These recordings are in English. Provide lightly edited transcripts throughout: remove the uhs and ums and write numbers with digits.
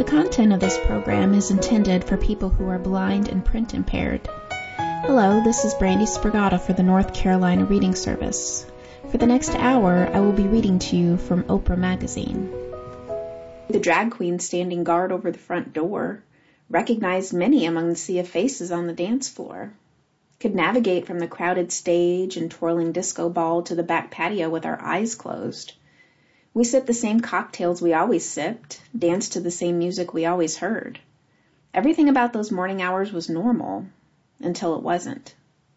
The content of this program is intended for people who are blind and print impaired. Hello, this is Brandy Spragata for the North Carolina Reading Service. For the next hour, I will be reading to you from Oprah Magazine. The drag queen standing guard over the front door recognized many among the sea of faces on the dance floor, could navigate from the crowded stage and twirling disco ball to the back patio with our eyes closed. We sipped the same cocktails we always sipped, danced to the same music we always heard. Everything about those morning hours was normal, until it wasn't.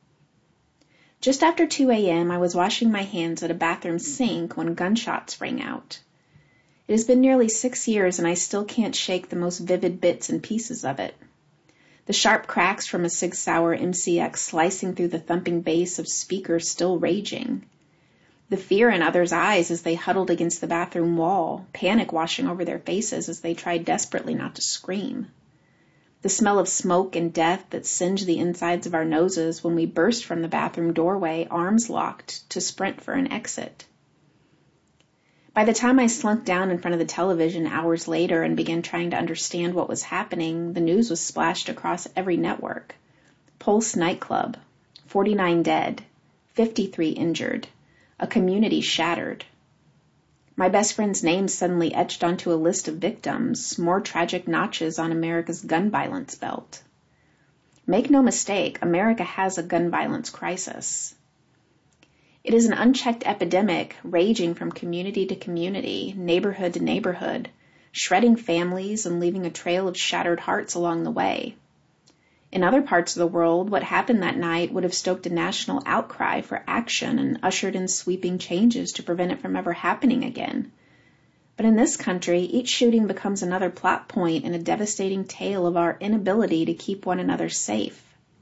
Just after 2 a.m., I was washing my hands at a bathroom sink when gunshots rang out. It has been nearly 6 years, and I still can't shake the most vivid bits and pieces of it. The sharp cracks from a Sig Sauer MCX slicing through the thumping bass of speakers still raging. The fear in others' eyes as they huddled against the bathroom wall, panic washing over their faces as they tried desperately not to scream. The smell of smoke and death that singed the insides of our noses when we burst from the bathroom doorway, arms locked, to sprint for an exit. By the time I slunk down in front of the television hours later and began trying to understand what was happening, the news was splashed across every network. Pulse nightclub, 49 dead, 53 injured. A community shattered. My best friend's name suddenly etched onto a list of victims, more tragic notches on America's gun violence belt. Make no mistake, America has a gun violence crisis. It is an unchecked epidemic raging from community to community, neighborhood to neighborhood, shredding families and leaving a trail of shattered hearts along the way. In other parts of the world, what happened that night would have stoked a national outcry for action and ushered in sweeping changes to prevent it from ever happening again. But in this country, each shooting becomes another plot point in a devastating tale of our inability to keep one another safe.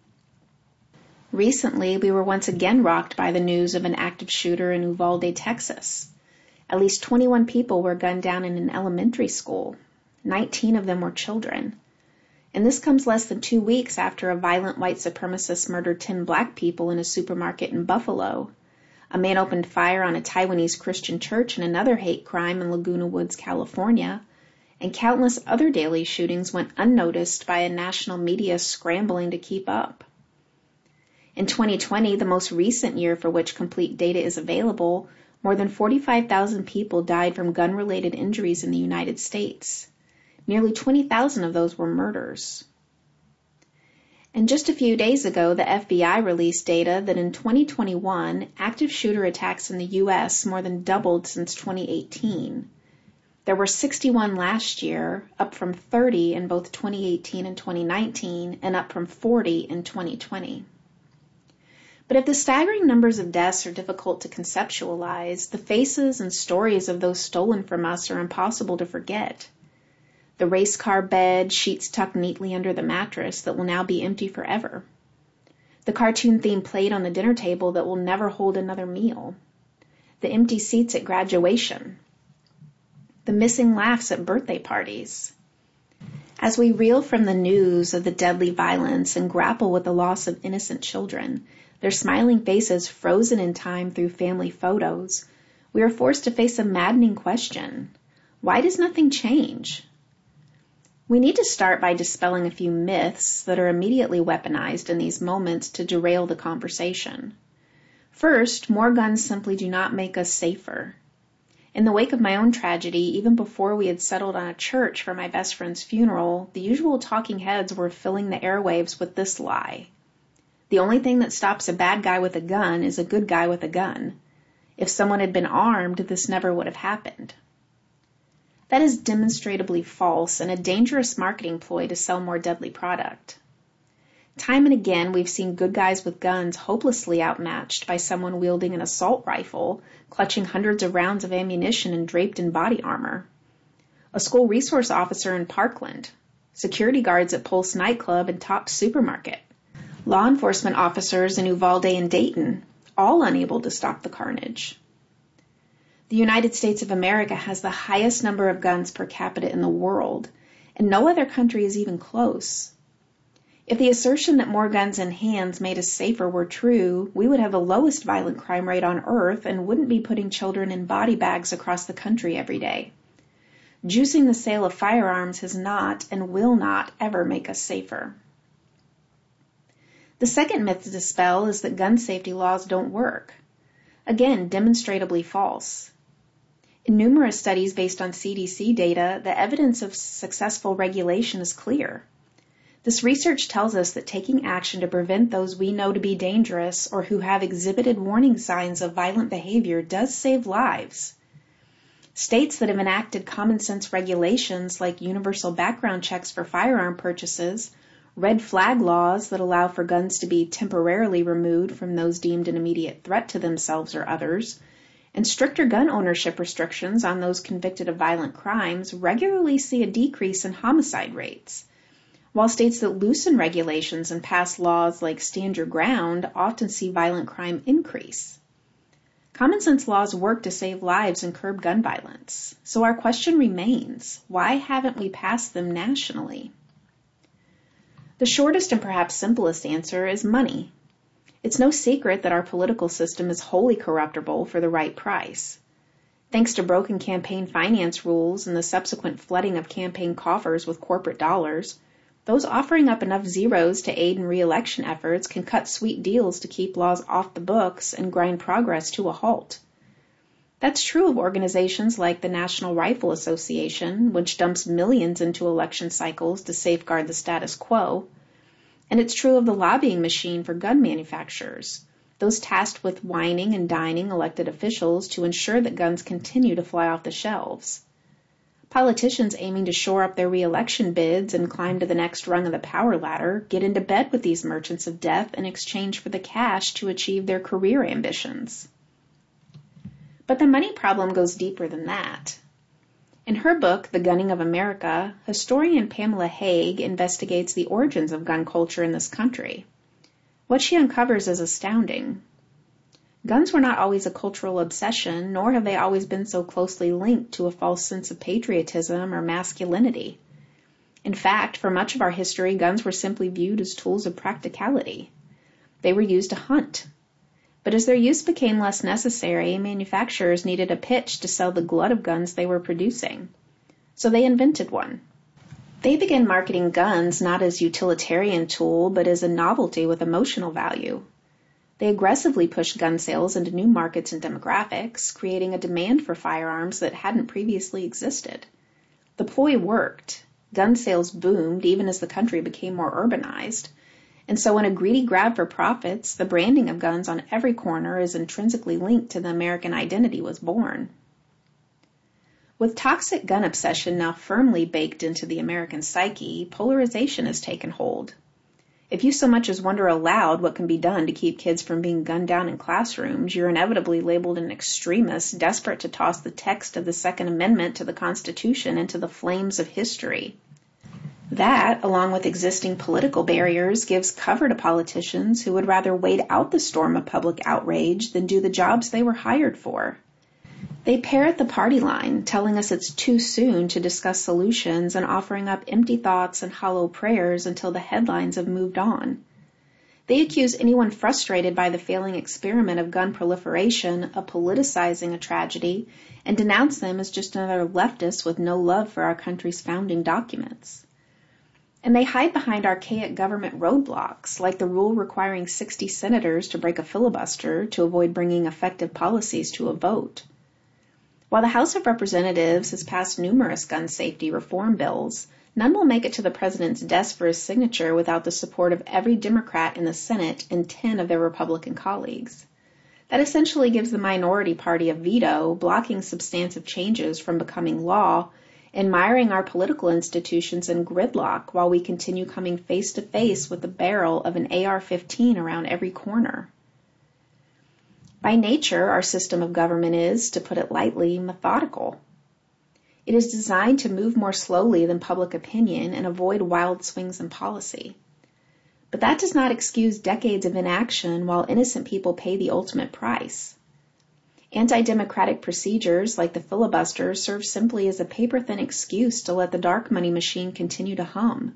Recently, we were once again rocked by the news of an active shooter in Uvalde, Texas. At least 21 people were gunned down in an elementary school. 19 of them were children. And this comes less than 2 weeks after a violent white supremacist murdered 10 black people in a supermarket in Buffalo. A man opened fire on a Taiwanese Christian church in another hate crime in Laguna Woods, California. And countless other daily shootings went unnoticed by a national media scrambling to keep up. In 2020, the most recent year for which complete data is available, more than 45,000 people died from gun-related injuries in the United States. Nearly 20,000 of those were murders. And just a few days ago, the FBI released data that in 2021, active shooter attacks in the U.S. more than doubled since 2018. There were 61 last year, up from 30 in both 2018 and 2019, and up from 40 in 2020. But if the staggering numbers of deaths are difficult to conceptualize, the faces and stories of those stolen from us are impossible to forget. The race car bed, sheets tucked neatly under the mattress that will now be empty forever. The cartoon-themed plate on the dinner table that will never hold another meal. The empty seats at graduation. The missing laughs at birthday parties. As we reel from the news of the deadly violence and grapple with the loss of innocent children, their smiling faces frozen in time through family photos, we are forced to face a maddening question. Why does nothing change? We need to start by dispelling a few myths that are immediately weaponized in these moments to derail the conversation. First, more guns simply do not make us safer. In the wake of my own tragedy, even before we had settled on a church for my best friend's funeral, the usual talking heads were filling the airwaves with this lie. The only thing that stops a bad guy with a gun is a good guy with a gun. If someone had been armed, this never would have happened. That is demonstrably false and a dangerous marketing ploy to sell more deadly product. Time and again, we've seen good guys with guns hopelessly outmatched by someone wielding an assault rifle, clutching hundreds of rounds of ammunition and draped in body armor. A school resource officer in Parkland, security guards at Pulse nightclub and Tops supermarket, law enforcement officers in Uvalde and Dayton, all unable to stop the carnage. The United States of America has the highest number of guns per capita in the world, and no other country is even close. If the assertion that more guns in hands made us safer were true, we would have the lowest violent crime rate on earth and wouldn't be putting children in body bags across the country every day. Juicing the sale of firearms has not and will not ever make us safer. The second myth to dispel is that gun safety laws don't work. Again, demonstrably false. In numerous studies based on CDC data, the evidence of successful regulation is clear. This research tells us that taking action to prevent those we know to be dangerous or who have exhibited warning signs of violent behavior does save lives. States that have enacted common sense regulations like universal background checks for firearm purchases, red flag laws that allow for guns to be temporarily removed from those deemed an immediate threat to themselves or others, and stricter gun ownership restrictions on those convicted of violent crimes regularly see a decrease in homicide rates, while states that loosen regulations and pass laws like Stand Your Ground often see violent crime increase. Common sense laws work to save lives and curb gun violence, so our question remains, why haven't we passed them nationally? The shortest and perhaps simplest answer is money. It's no secret that our political system is wholly corruptible for the right price. Thanks to broken campaign finance rules and the subsequent flooding of campaign coffers with corporate dollars, those offering up enough zeros to aid in re-election efforts can cut sweet deals to keep laws off the books and grind progress to a halt. That's true of organizations like the National Rifle Association, which dumps millions into election cycles to safeguard the status quo. And it's true of the lobbying machine for gun manufacturers, those tasked with wining and dining elected officials to ensure that guns continue to fly off the shelves. Politicians aiming to shore up their re-election bids and climb to the next rung of the power ladder get into bed with these merchants of death in exchange for the cash to achieve their career ambitions. But the money problem goes deeper than that. In her book, The Gunning of America, historian Pamela Haag investigates the origins of gun culture in this country. What she uncovers is astounding. Guns were not always a cultural obsession, nor have they always been so closely linked to a false sense of patriotism or masculinity. In fact, for much of our history, guns were simply viewed as tools of practicality. They were used to hunt. But as their use became less necessary, manufacturers needed a pitch to sell the glut of guns they were producing. So they invented one. They began marketing guns not as a utilitarian tool, but as a novelty with emotional value. They aggressively pushed gun sales into new markets and demographics, creating a demand for firearms that hadn't previously existed. The ploy worked. Gun sales boomed even as the country became more urbanized. And so in a greedy grab for profits, the branding of guns on every corner as intrinsically linked to the American identity was born. With toxic gun obsession now firmly baked into the American psyche, polarization has taken hold. If you so much as wonder aloud what can be done to keep kids from being gunned down in classrooms, you're inevitably labeled an extremist desperate to toss the text of the Second Amendment to the Constitution into the flames of history. That, along with existing political barriers, gives cover to politicians who would rather wait out the storm of public outrage than do the jobs they were hired for. They parrot the party line, telling us it's too soon to discuss solutions and offering up empty thoughts and hollow prayers until the headlines have moved on. They accuse anyone frustrated by the failing experiment of gun proliferation of politicizing a tragedy and denounce them as just another leftist with no love for our country's founding documents. And they hide behind archaic government roadblocks, like the rule requiring 60 senators to break a filibuster to avoid bringing effective policies to a vote. While the House of Representatives has passed numerous gun safety reform bills, none will make it to the president's desk for his signature without the support of every Democrat in the Senate and 10 of their Republican colleagues. That essentially gives the minority party a veto, blocking substantive changes from becoming law, and miring our political institutions in gridlock while we continue coming face to face with the barrel of an AR-15 around every corner. By nature, our system of government is, to put it lightly, methodical. It is designed to move more slowly than public opinion and avoid wild swings in policy. But that does not excuse decades of inaction while innocent people pay the ultimate price. Anti-democratic procedures like the filibuster serve simply as a paper-thin excuse to let the dark money machine continue to hum.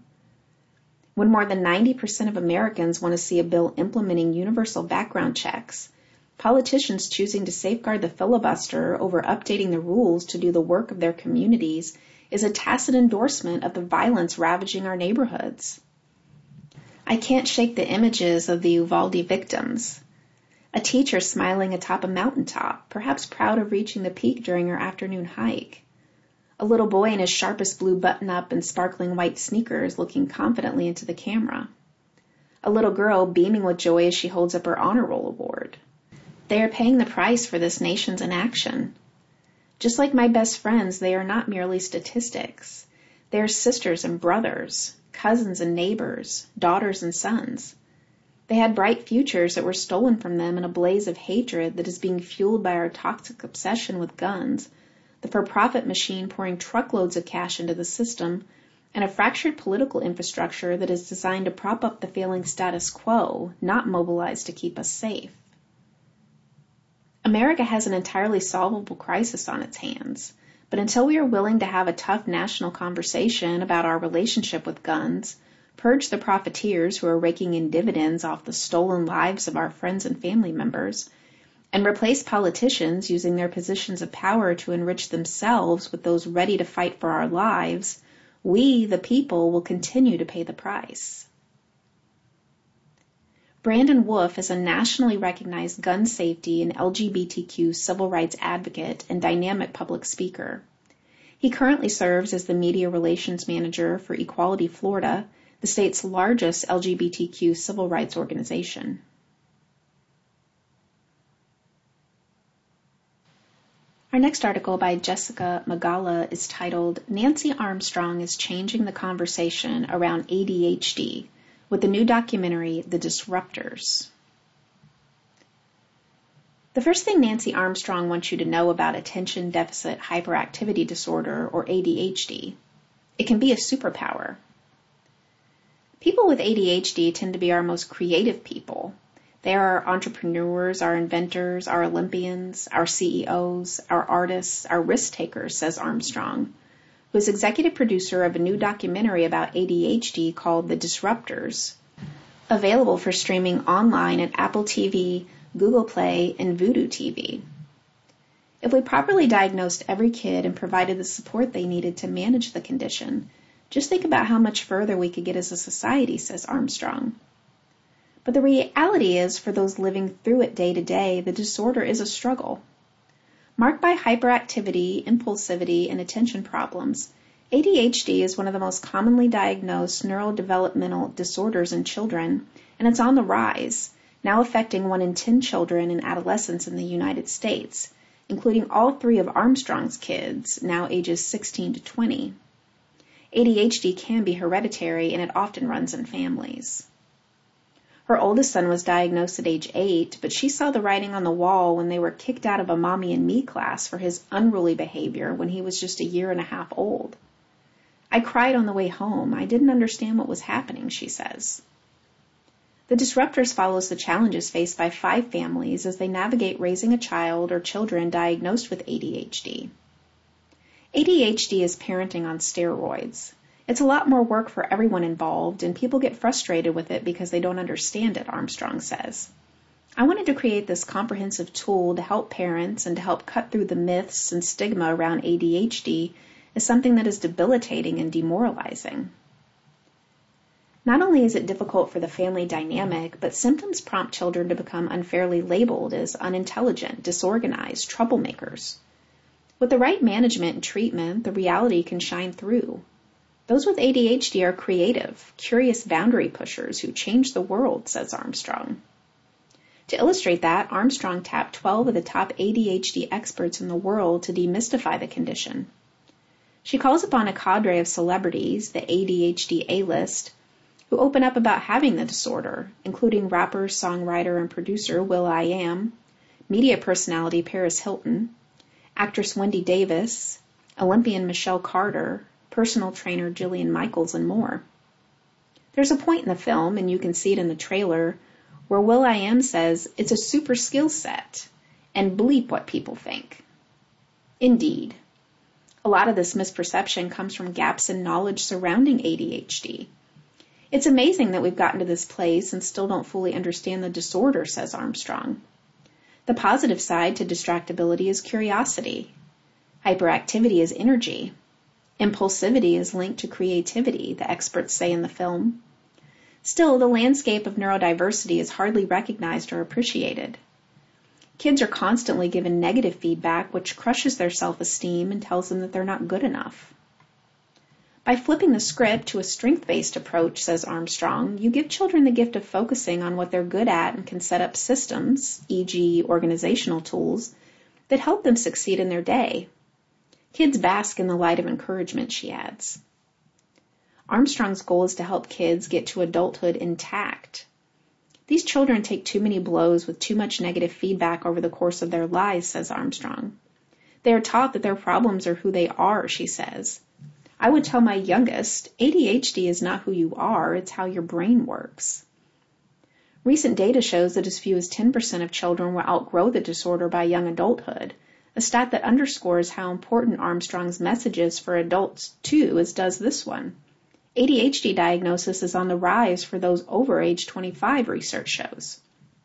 When more than 90% of Americans want to see a bill implementing universal background checks, Politicians choosing to safeguard the filibuster over updating the rules to do the work of their communities is a tacit endorsement of the violence ravaging our neighborhoods. I can't shake the images of the Uvalde victims. A teacher smiling atop a mountaintop, perhaps proud of reaching the peak during her afternoon hike. A little boy in his sharpest blue button-up and sparkling white sneakers looking confidently into the camera. A little girl beaming with joy as she holds up her honor roll award. They are paying the price for this nation's inaction. Just like my best friends, they are not merely statistics. They are sisters and brothers, cousins and neighbors, daughters and sons. They had bright futures that were stolen from them in a blaze of hatred that is being fueled by our toxic obsession with guns, the for-profit machine pouring truckloads of cash into the system, and a fractured political infrastructure that is designed to prop up the failing status quo, not mobilized to keep us safe. America has an entirely solvable crisis on its hands, but until we are willing to have a tough national conversation about our relationship with guns, purge the profiteers who are raking in dividends off the stolen lives of our friends and family members, and replace politicians using their positions of power to enrich themselves with those ready to fight for our lives, we, the people, will continue to pay the price. Brandon Wolf is a nationally recognized gun safety and LGBTQ civil rights advocate and dynamic public speaker. He currently serves as the media relations manager for Equality Florida, the state's largest LGBTQ civil rights organization. Our next article by Jessica Magala is titled, Nancy Armstrong is Changing the Conversation Around ADHD, with the new documentary, The Disruptors. The first thing Nancy Armstrong wants you to know about attention deficit hyperactivity disorder, or ADHD, it can be a superpower. People with ADHD tend to be our most creative people. They are our entrepreneurs, our inventors, our Olympians, our CEOs, our artists, our risk takers, says Armstrong, who is executive producer of a new documentary about ADHD called The Disruptors, available for streaming online at Apple TV, Google Play, and Vudu TV. If we properly diagnosed every kid and provided the support they needed to manage the condition, just think about how much further we could get as a society, says Armstrong. But the reality is, for those living through it day to day, the disorder is a struggle. Marked by hyperactivity, impulsivity, and attention problems, ADHD is one of the most commonly diagnosed neurodevelopmental disorders in children, and it's on the rise, now affecting 1 in 10 children and adolescents in the United States, including all 3 of Armstrong's kids, now ages 16 to 20. ADHD can be hereditary, and it often runs in families. Her oldest son was diagnosed at age 8, but she saw the writing on the wall when they were kicked out of a Mommy and Me class for his unruly behavior when he was just a year and a half old. I cried on the way home. I didn't understand what was happening, she says. The Disruptors follows the challenges faced by 5 families as they navigate raising a child or children diagnosed with ADHD. ADHD is parenting on steroids. It's a lot more work for everyone involved, and people get frustrated with it because they don't understand it, Armstrong says. I wanted to create this comprehensive tool to help parents and to help cut through the myths and stigma around ADHD as something that is debilitating and demoralizing. Not only is it difficult for the family dynamic, but symptoms prompt children to become unfairly labeled as unintelligent, disorganized, troublemakers. With the right management and treatment, the reality can shine through. Those with ADHD are creative, curious boundary pushers who change the world, says Armstrong. To illustrate that, Armstrong tapped 12 of the top ADHD experts in the world to demystify the condition. She calls upon a cadre of celebrities, the ADHD A-list, who open up about having the disorder, including rapper, songwriter, and producer will.i.am, media personality Paris Hilton, actress Wendy Davis, Olympian Michelle Carter, personal trainer Jillian Michaels, and more. There's a point in the film, and you can see it in the trailer, where will.i.am says it's a super skill set, and bleep what people think. Indeed. A lot of this misperception comes from gaps in knowledge surrounding ADHD. It's amazing that we've gotten to this place and still don't fully understand the disorder, says Armstrong. The positive side to distractibility is curiosity. Hyperactivity is energy. Impulsivity is linked to creativity, the experts say in the film. Still, the landscape of neurodiversity is hardly recognized or appreciated. Kids are constantly given negative feedback, which crushes their self-esteem and tells them that they're not good enough. By flipping the script to a strength-based approach, says Armstrong, you give children the gift of focusing on what they're good at and can set up systems, e.g. organizational tools, that help them succeed in their day. Kids bask in the light of encouragement, she adds. Armstrong's goal is to help kids get to adulthood intact. These children take too many blows with too much negative feedback over the course of their lives, says Armstrong. They are taught that their problems are who they are, she says. I would tell my youngest, ADHD is not who you are, it's how your brain works. Recent data shows that as few as 10% of children will outgrow the disorder by young adulthood, a stat that underscores how important Armstrong's message is for adults too, as does this one. ADHD diagnosis is on the rise for those over age 25, research shows.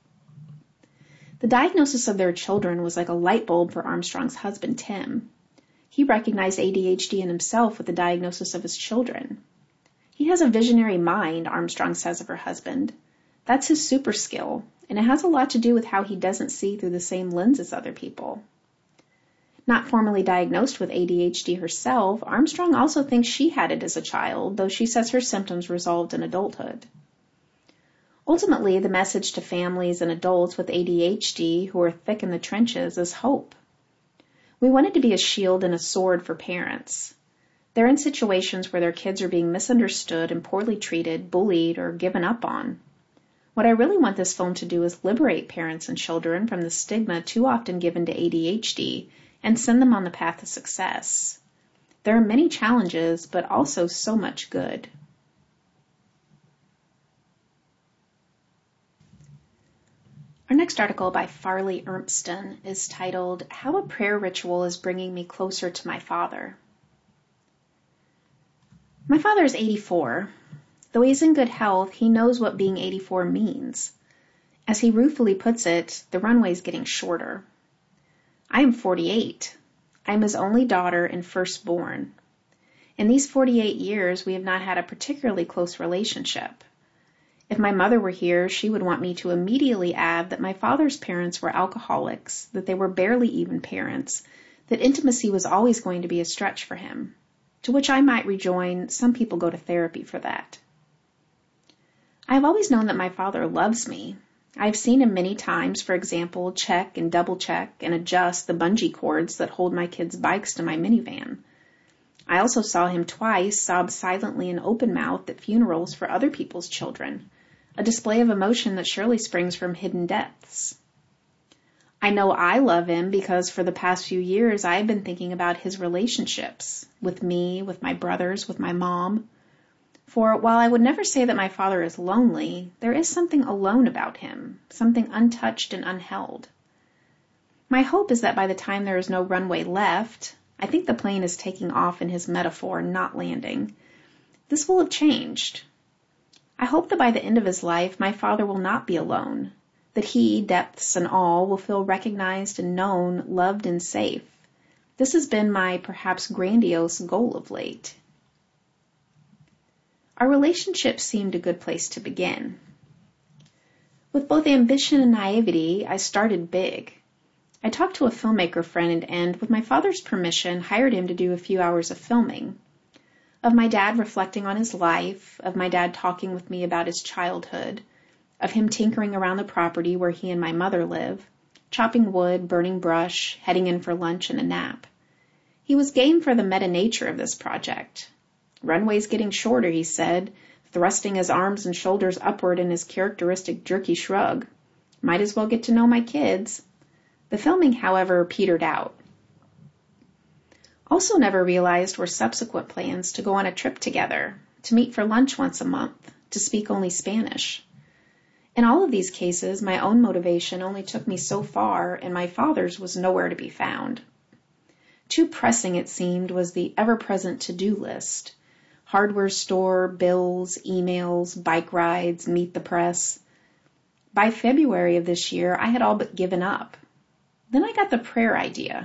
The diagnosis of their children was like a light bulb for Armstrong's husband, Tim. He recognized ADHD in himself with the diagnosis of his children. He has a visionary mind, Armstrong says of her husband. That's his super skill, and it has a lot to do with how he doesn't see through the same lens as other people. Not formally diagnosed with ADHD herself, Armstrong also thinks she had it as a child, though she says her symptoms resolved in adulthood. Ultimately, the message to families and adults with ADHD who are thick in the trenches is hope. We want it to be a shield and a sword for parents. They're in situations where their kids are being misunderstood and poorly treated, bullied, or given up on. What I really want this film to do is liberate parents and children from the stigma too often given to ADHD and send them on the path to success. There are many challenges, but also so much good. Our next article by Farley Ermston is titled, How a Prayer Ritual is Bringing Me Closer to My Father. My father is 84. Though he's in good health, he knows what being 84 means. As he ruefully puts it, the runway's getting shorter. I am 48. I am his only daughter and firstborn. In these 48 years, we have not had a particularly close relationship. If my mother were here, she would want me to immediately add that my father's parents were alcoholics, that they were barely even parents, that intimacy was always going to be a stretch for him. To which I might rejoin, some people go to therapy for that. I have always known that my father loves me. I have seen him many times, for example, check and double check and adjust the bungee cords that hold my kids' bikes to my minivan. I also saw him twice sob silently and open-mouthed at funerals for other people's children, a display of emotion that surely springs from hidden depths. I know I love him because for the past few years I have been thinking about his relationships, with me, with my brothers, with my mom. For while I would never say that my father is lonely, there is something alone about him, something untouched and unheld. My hope is that by the time there is no runway left, I think the plane is taking off in his metaphor, not landing, this will have changed. I hope that by the end of his life, my father will not be alone, that he, depths and all, will feel recognized and known, loved and safe. This has been my perhaps grandiose goal of late. Our relationship seemed a good place to begin. With both ambition and naivety, I started big. I talked to a filmmaker friend and, with my father's permission, hired him to do a few hours of filming. Of my dad reflecting on his life, of my dad talking with me about his childhood, of him tinkering around the property where he and my mother live, chopping wood, burning brush, heading in for lunch and a nap. He was game for the meta nature of this project. Runway's getting shorter, he said, thrusting his arms and shoulders upward in his characteristic jerky shrug. Might as well get to know my kids. The filming, however, petered out. Also never realized were subsequent plans to go on a trip together, to meet for lunch once a month, to speak only Spanish. In all of these cases, my own motivation only took me so far, and my father's was nowhere to be found. Too pressing, it seemed, was the ever-present to-do list. Hardware store, bills, emails, bike rides, meet the press. By February of this year, I had all but given up. Then I got the prayer idea.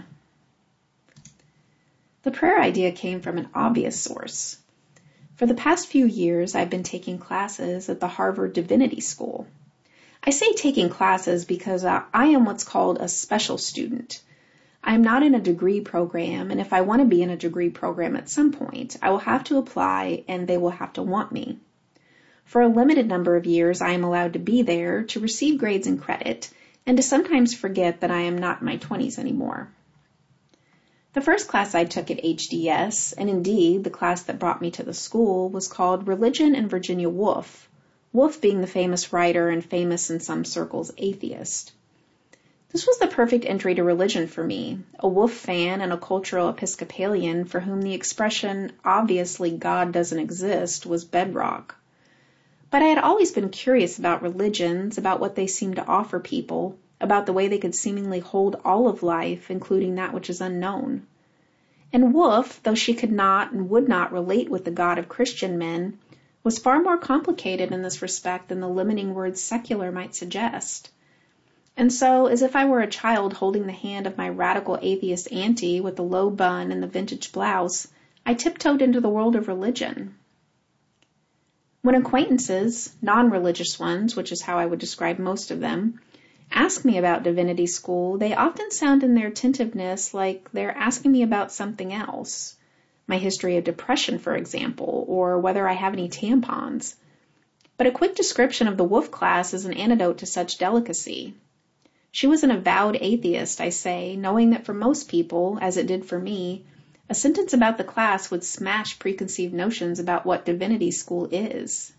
The prayer idea came from an obvious source. For the past few years, I've been taking classes at the Harvard Divinity School. I say taking classes because I am what's called a special student. I am not in a degree program, and if I want to be in a degree program at some point, I will have to apply and they will have to want me. For a limited number of years, I am allowed to be there to receive grades and credit, and to sometimes forget that I am not in my 20s anymore. The first class I took at HDS, and indeed the class that brought me to the school, was called Religion and Virginia Woolf, Woolf being the famous writer and famous in some circles atheist. This was the perfect entry to religion for me, a Woolf fan and a cultural Episcopalian for whom the expression, obviously God doesn't exist, was bedrock. But I had always been curious about religions, about what they seemed to offer people, about the way they could seemingly hold all of life, including that which is unknown. And Woolf, though she could not and would not relate with the God of Christian men, was far more complicated in this respect than the limiting word secular might suggest. And so, as if I were a child holding the hand of my radical atheist auntie with the low bun and the vintage blouse, I tiptoed into the world of religion. When acquaintances, non-religious ones, which is how I would describe most of them, ask me about divinity school, they often sound in their attentiveness like they're asking me about something else. My history of depression, for example, or whether I have any tampons. But a quick description of the Woolf class is an antidote to such delicacy. She was an avowed atheist, I say, knowing that for most people, as it did for me, a sentence about the class would smash preconceived notions about what divinity school is.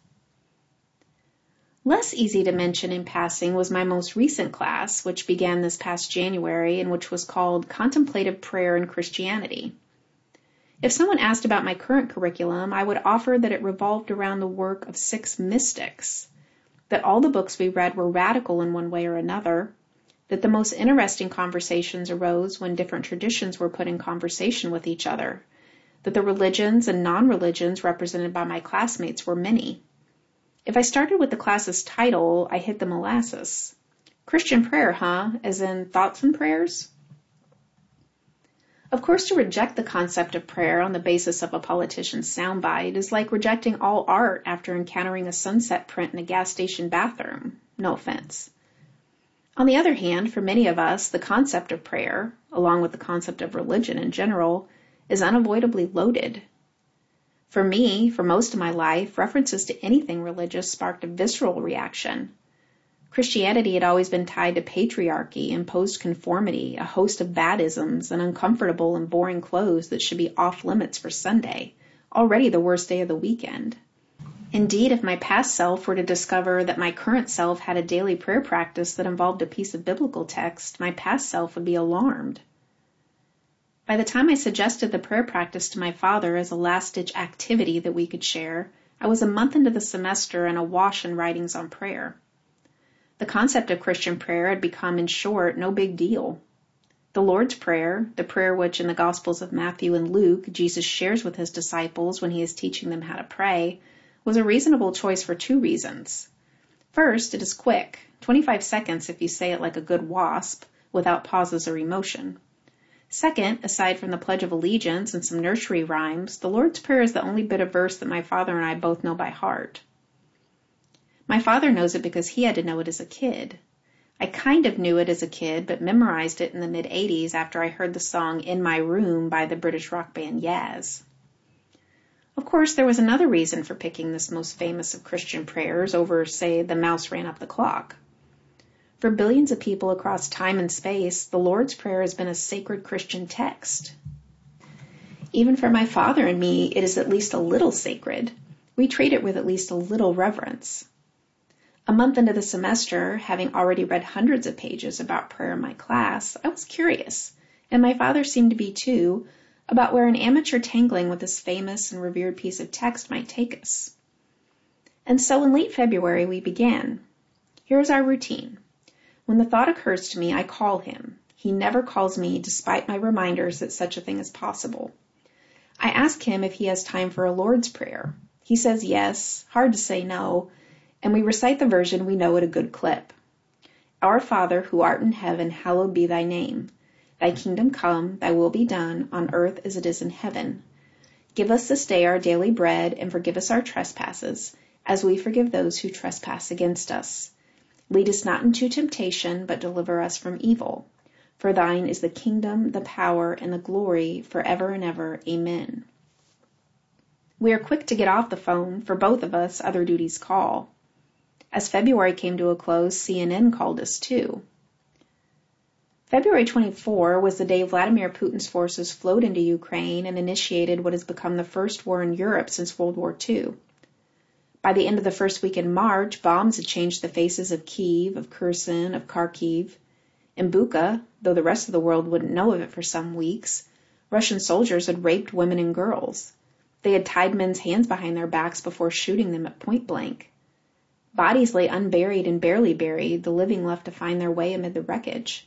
Less easy to mention in passing was my most recent class, which began this past January and which was called Contemplative Prayer in Christianity. If someone asked about my current curriculum, I would offer that it revolved around the work of 6 mystics, that all the books we read were radical in one way or another, that the most interesting conversations arose when different traditions were put in conversation with each other, that the religions and non-religions represented by my classmates were many. If I started with the class's title, I hit the molasses. Christian prayer, huh? As in thoughts and prayers? Of course, to reject the concept of prayer on the basis of a politician's soundbite is like rejecting all art after encountering a sunset print in a gas station bathroom. No offense. On the other hand, for many of us, the concept of prayer, along with the concept of religion in general, is unavoidably loaded. For me, for most of my life, references to anything religious sparked a visceral reaction. Christianity had always been tied to patriarchy, imposed conformity, a host of bad-isms, and uncomfortable and boring clothes that should be off limits for Sunday, already the worst day of the weekend. Indeed, if my past self were to discover that my current self had a daily prayer practice that involved a piece of biblical text, my past self would be alarmed. By the time I suggested the prayer practice to my father as a last-ditch activity that we could share, I was a month into the semester and awash in writings on prayer. The concept of Christian prayer had become, in short, no big deal. The Lord's Prayer, the prayer which in the Gospels of Matthew and Luke Jesus shares with his disciples when he is teaching them how to pray, was a reasonable choice for 2 reasons. First, it is quick, 25 seconds if you say it like a good wasp, without pauses or emotion. Second, aside from the Pledge of Allegiance and some nursery rhymes, the Lord's Prayer is the only bit of verse that my father and I both know by heart. My father knows it because he had to know it as a kid. I kind of knew it as a kid, but memorized it in the mid-'80s after I heard the song In My Room by the British rock band Yaz. Of course, there was another reason for picking this most famous of Christian prayers over, say, The Mouse Ran Up the Clock. For billions of people across time and space, the Lord's Prayer has been a sacred Christian text. Even for my father and me, it is at least a little sacred. We treat it with at least a little reverence. A month into the semester, having already read hundreds of pages about prayer in my class, I was curious, and my father seemed to be too, about where an amateur tangling with this famous and revered piece of text might take us. And so in late February we began. Here's our routine. When the thought occurs to me, I call him. He never calls me, despite my reminders that such a thing is possible. I ask him if he has time for a Lord's Prayer. He says yes, hard to say no, and we recite the version we know at a good clip. Our Father, who art in heaven, hallowed be thy name. Thy kingdom come, thy will be done, on earth as it is in heaven. Give us this day our daily bread, and forgive us our trespasses, as we forgive those who trespass against us. Lead us not into temptation, but deliver us from evil. For thine is the kingdom, the power, and the glory, forever and ever. Amen. We are quick to get off the phone. For both of us, other duties call. As February came to a close, CNN called us too. February 24 was the day Vladimir Putin's forces flowed into Ukraine and initiated what has become the first war in Europe since World War II. By the end of the first week in March, bombs had changed the faces of Kyiv, of Kherson, of Kharkiv. In Bucha, though the rest of the world wouldn't know of it for some weeks, Russian soldiers had raped women and girls. They had tied men's hands behind their backs before shooting them at point blank. Bodies lay unburied and barely buried, the living left to find their way amid the wreckage.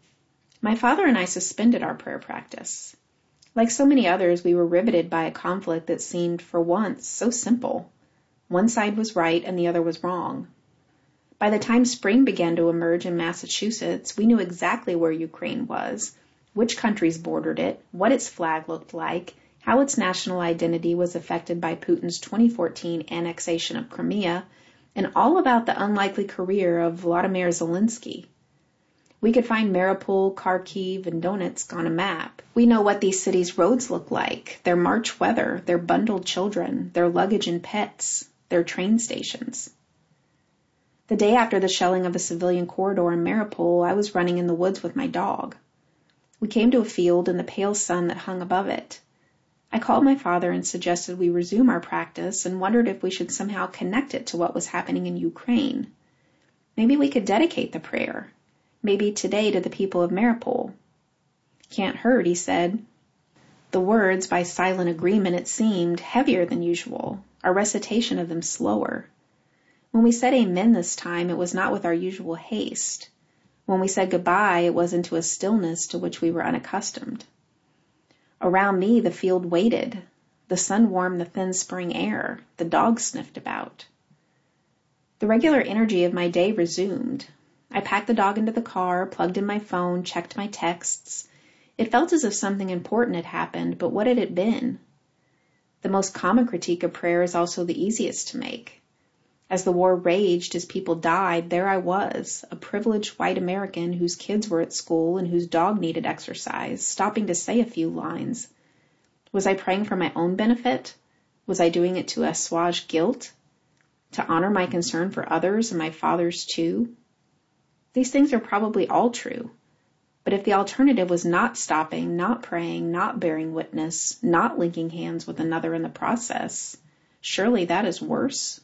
My father and I suspended our prayer practice. Like so many others, we were riveted by a conflict that seemed, for once, so simple. One side was right and the other was wrong. By the time spring began to emerge in Massachusetts, we knew exactly where Ukraine was, which countries bordered it, what its flag looked like, how its national identity was affected by Putin's 2014 annexation of Crimea, and all about the unlikely career of Volodymyr Zelensky. We could find Mariupol, Kharkiv, and Donetsk on a map. We know what these cities' roads look like, their March weather, their bundled children, their luggage and pets, their train stations. The day after the shelling of a civilian corridor in Mariupol, I was running in the woods with my dog. We came to a field in the pale sun that hung above it. I called my father and suggested we resume our practice and wondered if we should somehow connect it to what was happening in Ukraine. Maybe we could dedicate the prayer. Maybe today to the people of Mariupol. Can't hurt, he said. The words, by silent agreement it seemed, heavier than usual, our recitation of them slower. When we said amen this time, it was not with our usual haste. When we said goodbye, it was into a stillness to which we were unaccustomed. Around me, the field waited. The sun warmed the thin spring air. The dogs sniffed about. The regular energy of my day resumed. I packed the dog into the car, plugged in my phone, checked my texts. It felt as if something important had happened, but what had it been? The most common critique of prayer is also the easiest to make. As the war raged, as people died, there I was, a privileged white American whose kids were at school and whose dog needed exercise, stopping to say a few lines. Was I praying for my own benefit? Was I doing it to assuage guilt? To honor my concern for others and my father's too? These things are probably all true. But if the alternative was not stopping, not praying, not bearing witness, not linking hands with another in the process, surely that is worse.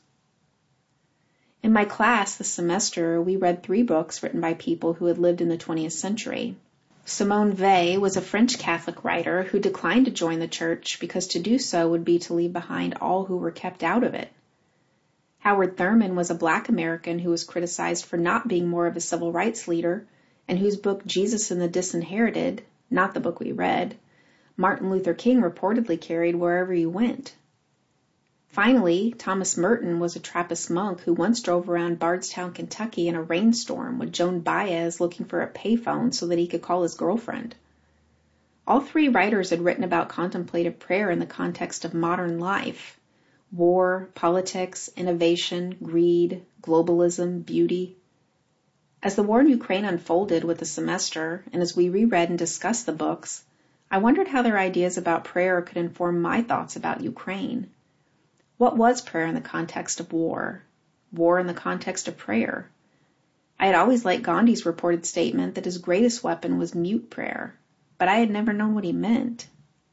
In my class this semester, we read 3 books written by people who had lived in the 20th century. Simone Weil was a French Catholic writer who declined to join the church because to do so would be to leave behind all who were kept out of it. Howard Thurman was a Black American who was criticized for not being more of a civil rights leader, and whose book Jesus and the Disinherited, not the book we read, Martin Luther King reportedly carried wherever he went. Finally, Thomas Merton was a Trappist monk who once drove around Bardstown, Kentucky in a rainstorm with Joan Baez looking for a payphone so that he could call his girlfriend. All 3 writers had written about contemplative prayer in the context of modern life: war, politics, innovation, greed, globalism, beauty. As the war in Ukraine unfolded with the semester, and as we reread and discussed the books, I wondered how their ideas about prayer could inform my thoughts about Ukraine. What was prayer in the context of war? War in the context of prayer? I had always liked Gandhi's reported statement that his greatest weapon was mute prayer, but I had never known what he meant.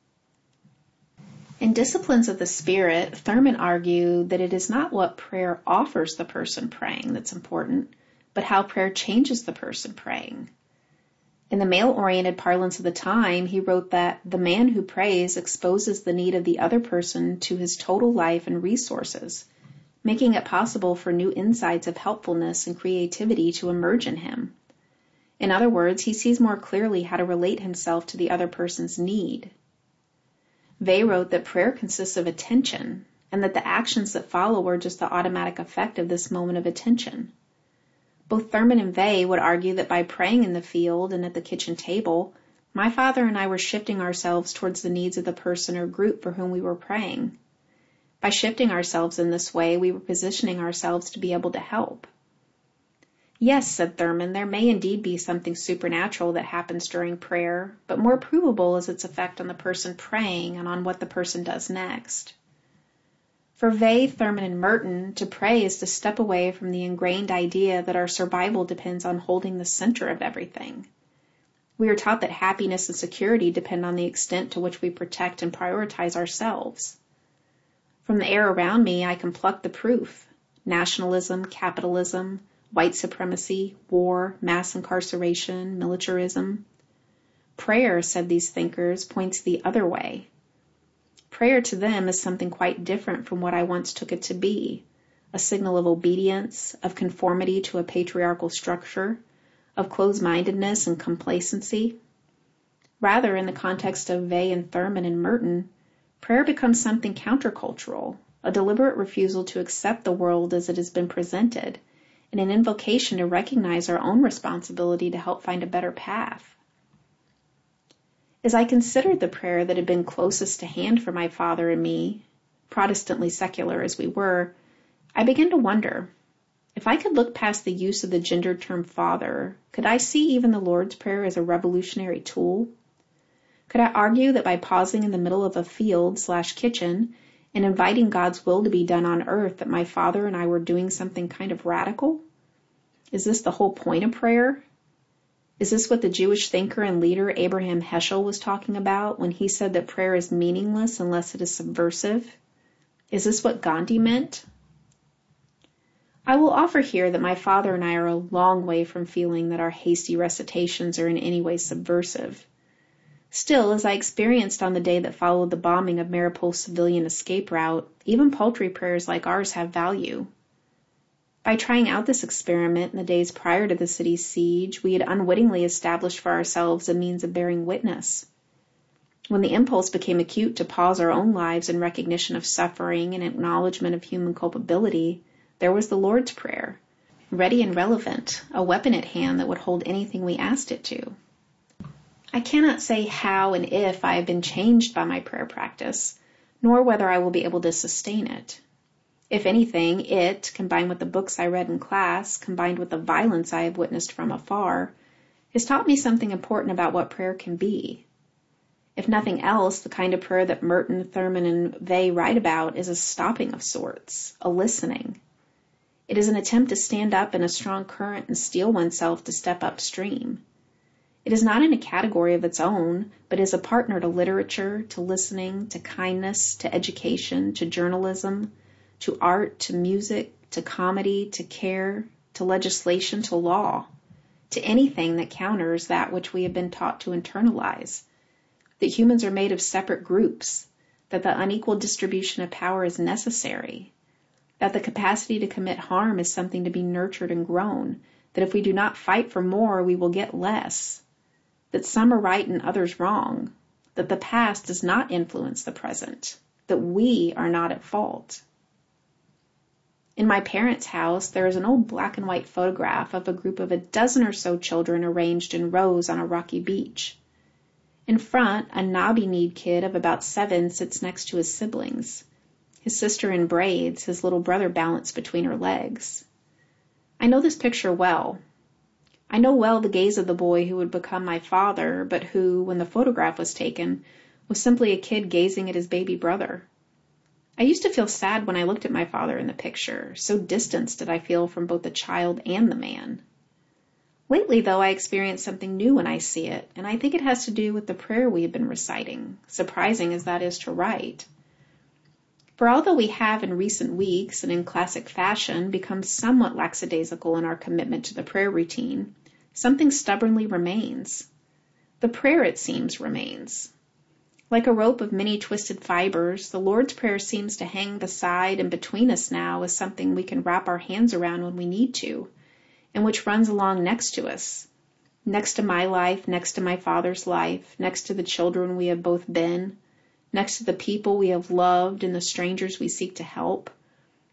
In Disciplines of the Spirit, Thurman argued that it is not what prayer offers the person praying that's important, but how prayer changes the person praying. In the male-oriented parlance of the time, he wrote that the man who prays exposes the need of the other person to his total life and resources, making it possible for new insights of helpfulness and creativity to emerge in him. In other words, he sees more clearly how to relate himself to the other person's need. Weil wrote that prayer consists of attention, and that the actions that follow are just the automatic effect of this moment of attention. Both Thurman and Vay would argue that by praying in the field and at the kitchen table, my father and I were shifting ourselves towards the needs of the person or group for whom we were praying. By shifting ourselves in this way, we were positioning ourselves to be able to help. Yes, said Thurman, there may indeed be something supernatural that happens during prayer, but more provable is its effect on the person praying and on what the person does next. For Vay, Thurman, and Merton, to pray is to step away from the ingrained idea that our survival depends on holding the center of everything. We are taught that happiness and security depend on the extent to which we protect and prioritize ourselves. From the air around me, I can pluck the proof. Nationalism, capitalism, white supremacy, war, mass incarceration, militarism. Prayer, said these thinkers, points the other way. Prayer to them is something quite different from what I once took it to be, a signal of obedience, of conformity to a patriarchal structure, of closed-mindedness and complacency. Rather, in the context of Vay and Thurman and Merton, prayer becomes something countercultural, a deliberate refusal to accept the world as it has been presented, and an invocation to recognize our own responsibility to help find a better path. As I considered the prayer that had been closest to hand for my father and me, Protestantly secular as we were, I began to wonder, if I could look past the use of the gendered term father, could I see even the Lord's Prayer as a revolutionary tool? Could I argue that by pausing in the middle of a field/kitchen and inviting God's will to be done on earth, that my father and I were doing something kind of radical? Is this the whole point of prayer? Is this what the Jewish thinker and leader Abraham Heschel was talking about when he said that prayer is meaningless unless it is subversive? Is this what Gandhi meant? I will offer here that my father and I are a long way from feeling that our hasty recitations are in any way subversive. Still, as I experienced on the day that followed the bombing of Mariupol's civilian escape route, even paltry prayers like ours have value. By trying out this experiment in the days prior to the city's siege, we had unwittingly established for ourselves a means of bearing witness. When the impulse became acute to pause our own lives in recognition of suffering and acknowledgement of human culpability, there was the Lord's Prayer, ready and relevant, a weapon at hand that would hold anything we asked it to. I cannot say how and if I have been changed by my prayer practice, nor whether I will be able to sustain it. If anything, it, combined with the books I read in class, combined with the violence I have witnessed from afar, has taught me something important about what prayer can be. If nothing else, the kind of prayer that Merton, Thurman, and Vay write about is a stopping of sorts, a listening. It is an attempt to stand up in a strong current and steel oneself to step upstream. It is not in a category of its own, but is a partner to literature, to listening, to kindness, to education, to journalism, to art, to music, to comedy, to care, to legislation, to law, to anything that counters that which we have been taught to internalize, that humans are made of separate groups, that the unequal distribution of power is necessary, that the capacity to commit harm is something to be nurtured and grown, that if we do not fight for more, we will get less, that some are right and others wrong, that the past does not influence the present, that we are not at fault. In my parents' house, there is an old black and white photograph of a group of a dozen or so children arranged in rows on a rocky beach. In front, a knobby-kneed kid of about 7 sits next to his siblings. His sister in braids, his little brother balanced between her legs. I know this picture well. I know well the gaze of the boy who would become my father, but who, when the photograph was taken, was simply a kid gazing at his baby brother. I used to feel sad when I looked at my father in the picture, so distanced did I feel from both the child and the man. Lately, though, I experience something new when I see it, and I think it has to do with the prayer we have been reciting, surprising as that is to write. For although we have in recent weeks, and in classic fashion, become somewhat lackadaisical in our commitment to the prayer routine, something stubbornly remains. The prayer, it seems, remains. Like a rope of many twisted fibers, the Lord's Prayer seems to hang beside and between us now as something we can wrap our hands around when we need to, and which runs along next to us, next to my life, next to my father's life, next to the children we have both been, next to the people we have loved and the strangers we seek to help,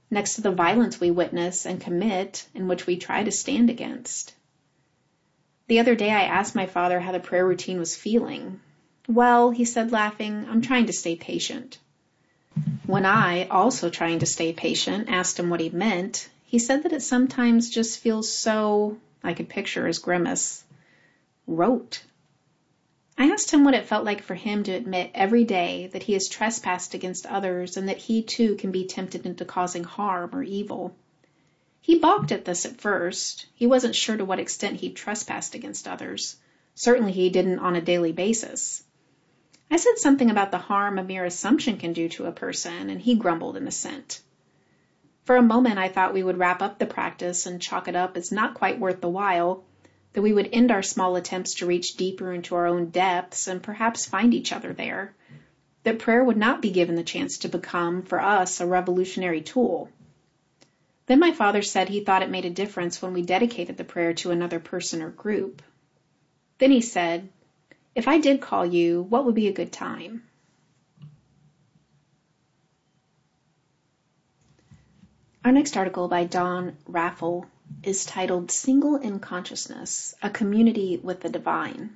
next to the violence we witness and commit and which we try to stand against. The other day I asked my father how the prayer routine was feeling. Well, he said, laughing, I'm trying to stay patient. When I, also trying to stay patient, asked him what he meant, he said that it sometimes just feels so, I could picture his grimace, rote. I asked him what it felt like for him to admit every day that he has trespassed against others and that he too can be tempted into causing harm or evil. He balked at this at first. He wasn't sure to what extent he trespassed against others. Certainly he didn't on a daily basis. I said something about the harm a mere assumption can do to a person, and he grumbled in assent. For a moment I thought we would wrap up the practice and chalk it up as not quite worth the while, that we would end our small attempts to reach deeper into our own depths and perhaps find each other there, that prayer would not be given the chance to become, for us, a revolutionary tool. Then my father said he thought it made a difference when we dedicated the prayer to another person or group. Then he said, if I did call you, what would be a good time? Our next article by Don Raffel is titled Single in Consciousness, A Community with the Divine.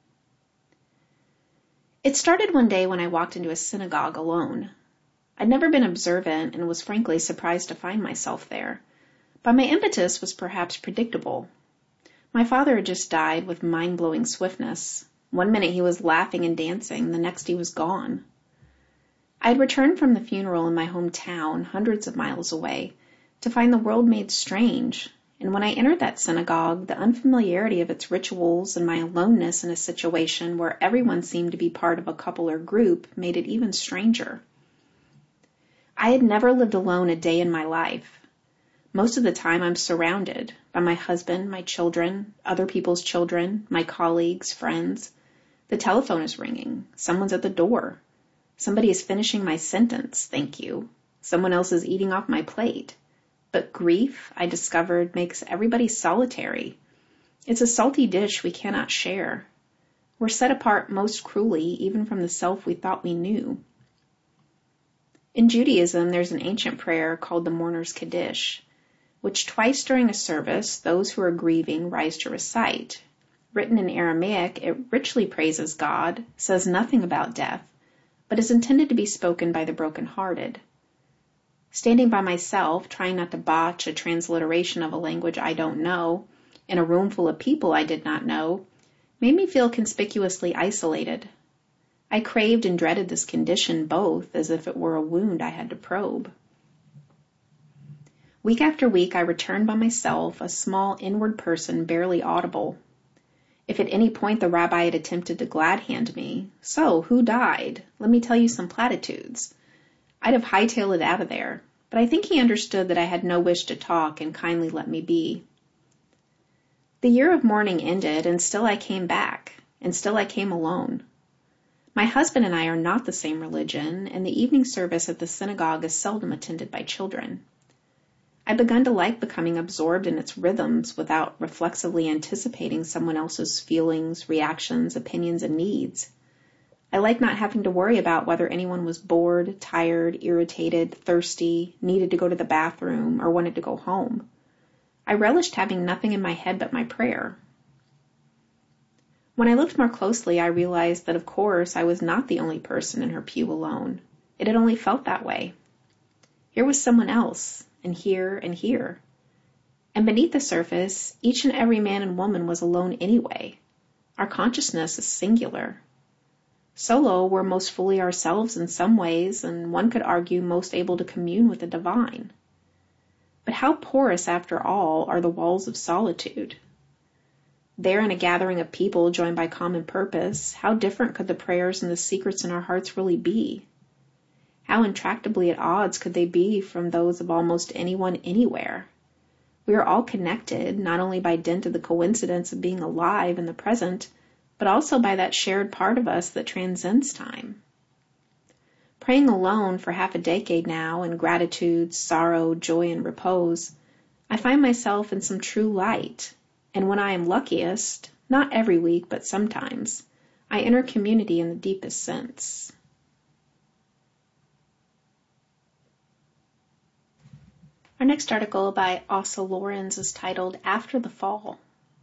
It started one day when I walked into a synagogue alone. I'd never been observant and was frankly surprised to find myself there, but my impetus was perhaps predictable. My father had just died with mind-blowing swiftness. One minute he was laughing and dancing, the next he was gone. I had returned from the funeral in my hometown, hundreds of miles away, to find the world made strange, and when I entered that synagogue, the unfamiliarity of its rituals and my aloneness in a situation where everyone seemed to be part of a couple or group made it even stranger. I had never lived alone a day in my life. Most of the time I'm surrounded by my husband, my children, other people's children, my colleagues, friends. The telephone is ringing. Someone's at the door. Somebody is finishing my sentence, thank you. Someone else is eating off my plate. But grief, I discovered, makes everybody solitary. It's a salty dish we cannot share. We're set apart most cruelly, even from the self we thought we knew. In Judaism, there's an ancient prayer called the Mourner's Kaddish, which twice during a service, those who are grieving rise to recite. Written in Aramaic, it richly praises God, says nothing about death, but is intended to be spoken by the brokenhearted. Standing by myself, trying not to botch a transliteration of a language I don't know, in a room full of people I did not know, made me feel conspicuously isolated. I craved and dreaded this condition both, as if it were a wound I had to probe. Week after week I returned by myself, a small inward person barely audible. If at any point the rabbi had attempted to glad-hand me, so, who died? Let me tell you some platitudes. I'd have hightailed it out of there, but I think he understood that I had no wish to talk and kindly let me be. The year of mourning ended, and still I came back, and still I came alone. My husband and I are not the same religion, and the evening service at the synagogue is seldom attended by children. I'd begun to like becoming absorbed in its rhythms without reflexively anticipating someone else's feelings, reactions, opinions, and needs. I like not having to worry about whether anyone was bored, tired, irritated, thirsty, needed to go to the bathroom, or wanted to go home. I relished having nothing in my head but my prayer. When I looked more closely, I realized that, of course, I was not the only person in her pew alone. It had only felt that way. Here was someone else, and here and here. And beneath the surface, each and every man and woman was alone anyway. Our consciousness is singular. Solo, we're most fully ourselves in some ways, and one could argue most able to commune with the divine. But how porous, after all, are the walls of solitude? There in a gathering of people joined by common purpose, how different could the prayers and the secrets in our hearts really be? How intractably at odds could they be from those of almost anyone anywhere? We are all connected, not only by dint of the coincidence of being alive in the present, but also by that shared part of us that transcends time. Praying alone for half a decade now, in gratitude, sorrow, joy, and repose, I find myself in some true light, and when I am luckiest, not every week, but sometimes, I enter community in the deepest sense. Our next article by Asa Lorenz is titled After the Fall.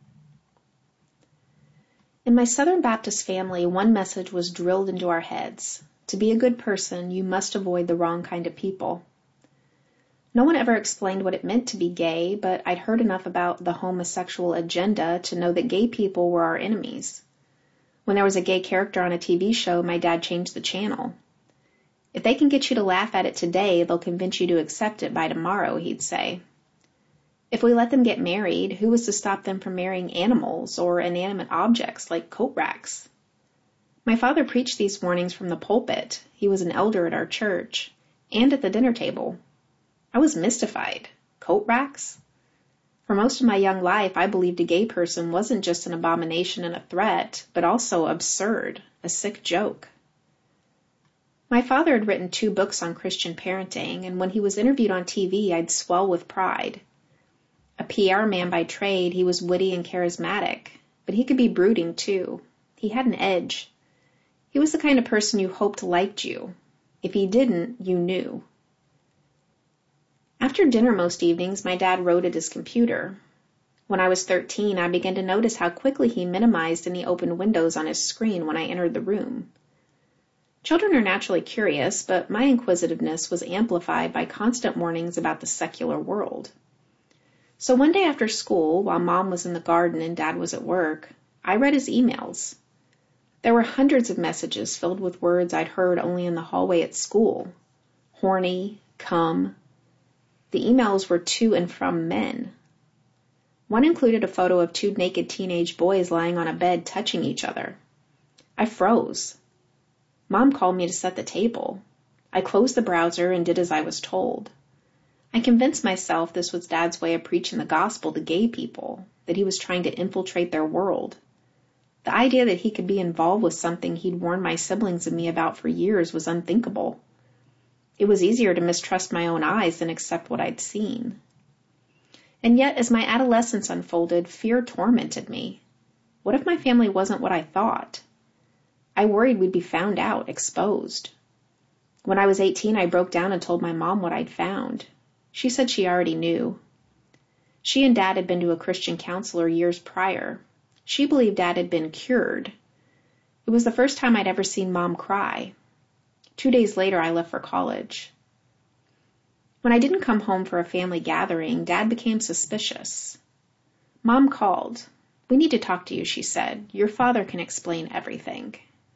In my Southern Baptist family, one message was drilled into our heads. To be a good person, you must avoid the wrong kind of people. No one ever explained what it meant to be gay, but I'd heard enough about the homosexual agenda to know that gay people were our enemies. When there was a gay character on a TV show, my dad changed the channel. If they can get you to laugh at it today, they'll convince you to accept it by tomorrow, he'd say. If we let them get married, who was to stop them from marrying animals or inanimate objects like coat racks? My father preached these warnings from the pulpit. He was an elder at our church, and at the dinner table. I was mystified. Coat racks? For most of my young life, I believed a gay person wasn't just an abomination and a threat, but also absurd, a sick joke. My father had written 2 books on Christian parenting, and when he was interviewed on TV, I'd swell with pride. A PR man by trade, he was witty and charismatic, but he could be brooding too. He had an edge. He was the kind of person you hoped liked you. If he didn't, you knew. After dinner most evenings, my dad wrote at his computer. When I was 13, I began to notice how quickly he minimized any open windows on his screen when I entered the room. Children are naturally curious, but my inquisitiveness was amplified by constant warnings about the secular world. So one day after school, while Mom was in the garden and Dad was at work, I read his emails. There were hundreds of messages filled with words I'd heard only in the hallway at school. Horny, cum. The emails were to and from men. One included a photo of 2 naked teenage boys lying on a bed touching each other. I froze. Mom called me to set the table. I closed the browser and did as I was told. I convinced myself this was Dad's way of preaching the gospel to gay people, that he was trying to infiltrate their world. The idea that he could be involved with something he'd warned my siblings and me about for years was unthinkable. It was easier to mistrust my own eyes than accept what I'd seen. And yet, as my adolescence unfolded, fear tormented me. What if my family wasn't what I thought? I worried we'd be found out, exposed. When I was 18, I broke down and told my mom what I'd found. She said she already knew. She and Dad had been to a Christian counselor years prior. She believed Dad had been cured. It was the first time I'd ever seen Mom cry. 2 days later, I left for college. When I didn't come home for a family gathering, Dad became suspicious. Mom called. "We need to talk to you," she said. "Your father can explain everything."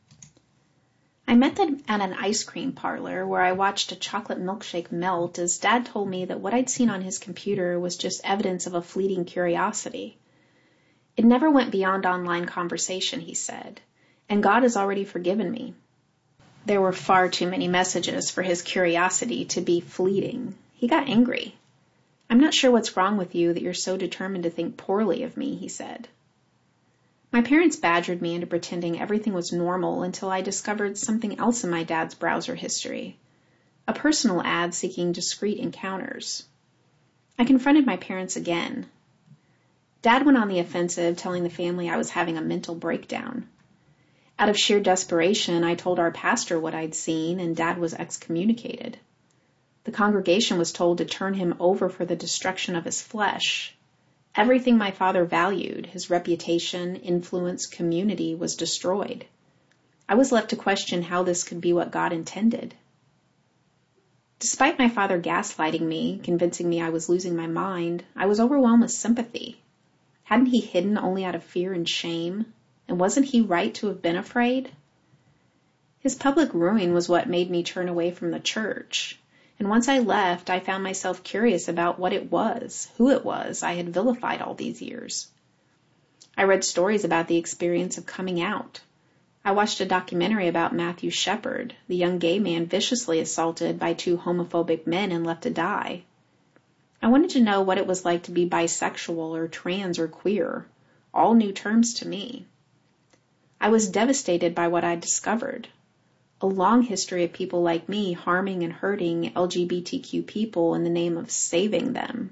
I met them at an ice cream parlor where I watched a chocolate milkshake melt as Dad told me that what I'd seen on his computer was just evidence of a fleeting curiosity. It never went beyond online conversation, he said, and God has already forgiven me. There were far too many messages for his curiosity to be fleeting. He got angry. "I'm not sure what's wrong with you that you're so determined to think poorly of me," he said. My parents badgered me into pretending everything was normal until I discovered something else in my dad's browser history, a personal ad seeking discreet encounters. I confronted my parents again. Dad went on the offensive, telling the family I was having a mental breakdown. Out of sheer desperation, I told our pastor what I'd seen, and Dad was excommunicated. The congregation was told to turn him over for the destruction of his flesh. Everything my father valued, his reputation, influence, community, was destroyed. I was left to question how this could be what God intended. Despite my father gaslighting me, convincing me I was losing my mind, I was overwhelmed with sympathy. Hadn't he hidden only out of fear and shame? And wasn't he right to have been afraid? His public ruin was what made me turn away from the church. And once I left, I found myself curious about what it was, who it was I had vilified all these years. I read stories about the experience of coming out. I watched a documentary about Matthew Shepard, the young gay man viciously assaulted by 2 homophobic men and left to die. I wanted to know what it was like to be bisexual or trans or queer, all new terms to me. I was devastated by what I discovered. A long history of people like me harming and hurting LGBTQ people in the name of saving them.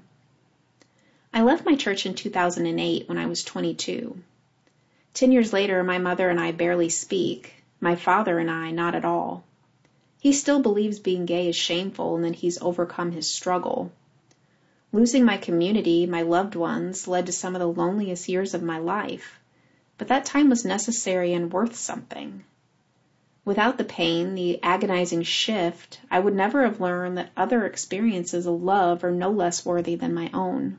I left my church in 2008 when I was 22. 10 years later, my mother and I barely speak. My father and I, not at all. He still believes being gay is shameful and that he's overcome his struggle. Losing my community, my loved ones, led to some of the loneliest years of my life, but that time was necessary and worth something. Without the pain, the agonizing shift, I would never have learned that other experiences of love are no less worthy than my own.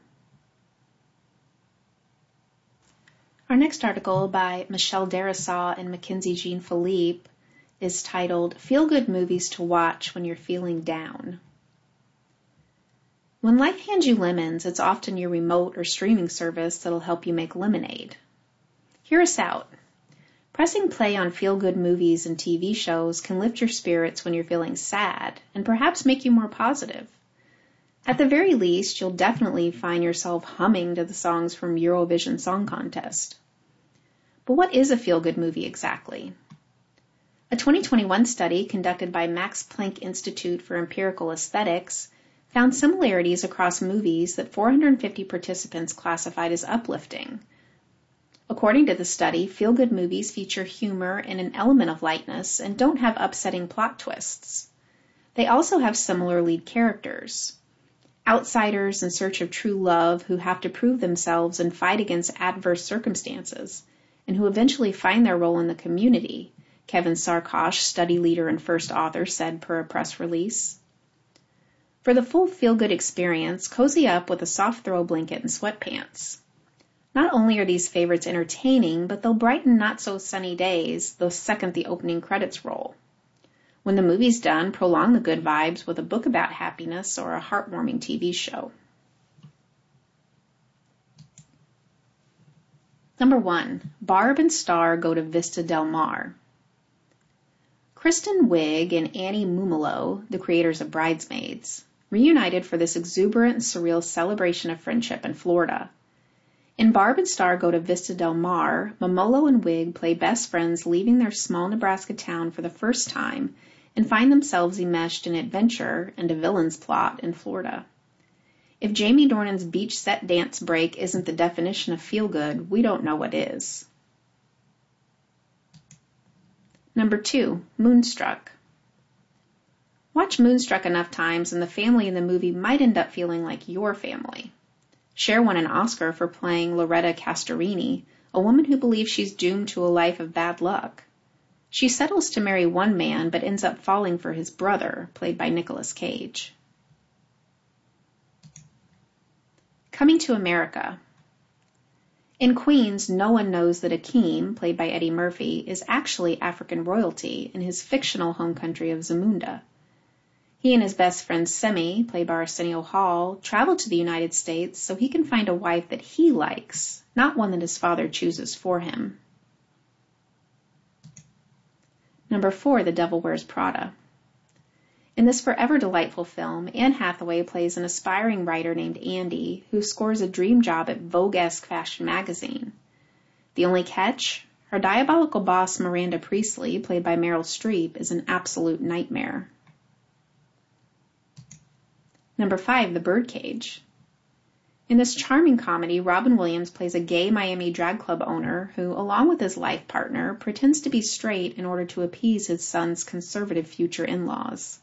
Our next article by Michelle Darasaw and Mackenzie Jean Philippe is titled Feel Good Movies to Watch When You're Feeling Down. When life hands you lemons, it's often your remote or streaming service that'll help you make lemonade. Hear us out. Pressing play on feel-good movies and TV shows can lift your spirits when you're feeling sad and perhaps make you more positive. At the very least, you'll definitely find yourself humming to the songs from Eurovision Song Contest. But what is a feel-good movie exactly? A 2021 study conducted by Max Planck Institute for Empirical Aesthetics found similarities across movies that 450 participants classified as uplifting. According to the study, feel-good movies feature humor and an element of lightness and don't have upsetting plot twists. They also have similar lead characters. Outsiders in search of true love who have to prove themselves and fight against adverse circumstances, and who eventually find their role in the community, Kevin Sarkosh, study leader and first author, said per a press release. For the full feel-good experience, cozy up with a soft throw blanket and sweatpants. Not only are these favorites entertaining, but they'll brighten not-so-sunny days the second the opening credits roll. When the movie's done, prolong the good vibes with a book about happiness or a heartwarming TV show. Number 1. Barb and Star go to Vista Del Mar. Kristen Wiig and Annie Mumolo, the creators of Bridesmaids, reunited for this exuberant and surreal celebration of friendship in Florida. In Barb and Star Go to Vista Del Mar, Mumolo and Wiig play best friends leaving their small Nebraska town for the first time and find themselves enmeshed in adventure and a villain's plot in Florida. If Jamie Dornan's beach set dance break isn't the definition of feel-good, we don't know what is. Number 2, Moonstruck. Watch Moonstruck enough times and the family in the movie might end up feeling like your family. Cher won an Oscar for playing Loretta Castorini, a woman who believes she's doomed to a life of bad luck. She settles to marry one man but ends up falling for his brother, played by Nicolas Cage. Coming to America. In Queens, no one knows that Akeem, played by Eddie Murphy, is actually African royalty in his fictional home country of Zamunda. He and his best friend Semi, played by Arsenio Hall, travel to the United States so he can find a wife that he likes, not one that his father chooses for him. Number 4, The Devil Wears Prada. In this forever delightful film, Anne Hathaway plays an aspiring writer named Andy who scores a dream job at Vogue-esque fashion magazine. The only catch? Her diabolical boss Miranda Priestley, played by Meryl Streep, is an absolute nightmare. Number 5, The Birdcage. In this charming comedy, Robin Williams plays a gay Miami drag club owner who, along with his life partner, pretends to be straight in order to appease his son's conservative future in-laws.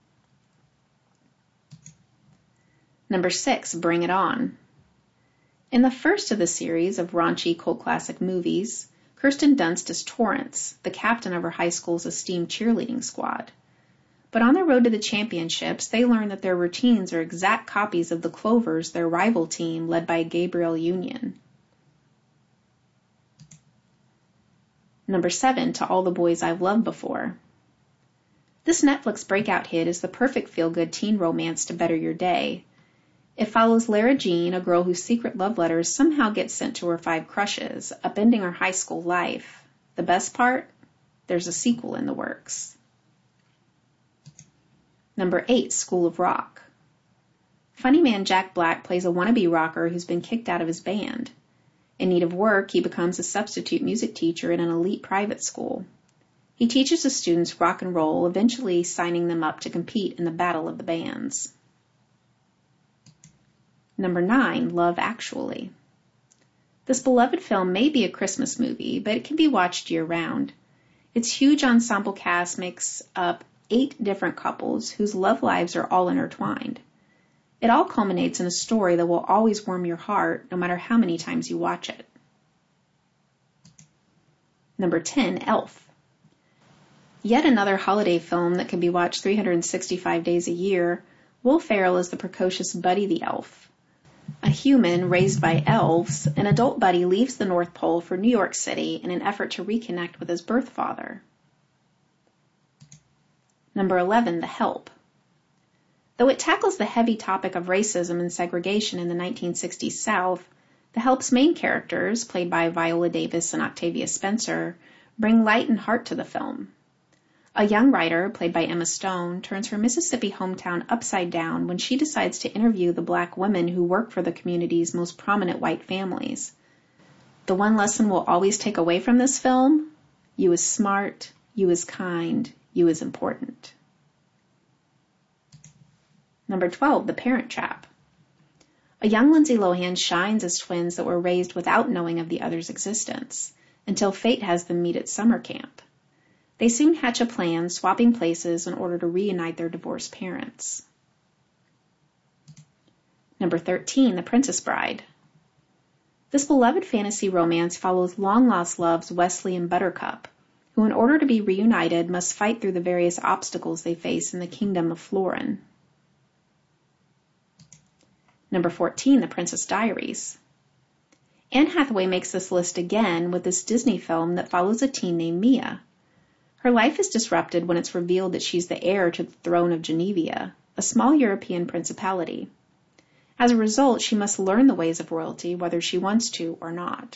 Number 6, Bring It On. In the first of the series of raunchy cult classic movies, Kirsten Dunst is Torrance, the captain of her high school's esteemed cheerleading squad. But on their road to the championships, they learn that their routines are exact copies of the Clovers, their rival team led by Gabrielle Union. Number 7, To All the Boys I've Loved Before. This Netflix breakout hit is the perfect feel-good teen romance to better your day. It follows Lara Jean, a girl whose secret love letters somehow get sent to her 5 crushes, upending her high school life. The best part? There's a sequel in the works. Number 8, School of Rock. Funny man Jack Black plays a wannabe rocker who's been kicked out of his band. In need of work, he becomes a substitute music teacher in an elite private school. He teaches the students rock and roll, eventually signing them up to compete in the Battle of the Bands. Number 9, Love Actually. This beloved film may be a Christmas movie, but it can be watched year-round. Its huge ensemble cast makes up 8 different couples whose love lives are all intertwined. It all culminates in a story that will always warm your heart, no matter how many times you watch it. Number 10, Elf. Yet another holiday film that can be watched 365 days a year. Will Ferrell is the precocious Buddy the Elf. A human raised by elves, an adult Buddy leaves the North Pole for New York City in an effort to reconnect with his birth father. Number 11, The Help. Though it tackles the heavy topic of racism and segregation in the 1960s South, The Help's main characters, played by Viola Davis and Octavia Spencer, bring light and heart to the film. A young writer, played by Emma Stone, turns her Mississippi hometown upside down when she decides to interview the black women who work for the community's most prominent white families. The one lesson we'll always take away from this film: you is smart, you is kind, you is important. Number 12, The Parent Trap. A young Lindsay Lohan shines as twins that were raised without knowing of the other's existence, until fate has them meet at summer camp. They soon hatch a plan, swapping places in order to reunite their divorced parents. Number 13, The Princess Bride. This beloved fantasy romance follows long-lost loves Wesley and Buttercup, who in order to be reunited must fight through the various obstacles they face in the kingdom of Florin. Number 14, The Princess Diaries. Anne Hathaway makes this list again with this Disney film that follows a teen named Mia. Her life is disrupted when it's revealed that she's the heir to the throne of Genevia, a small European principality. As a result, she must learn the ways of royalty whether she wants to or not.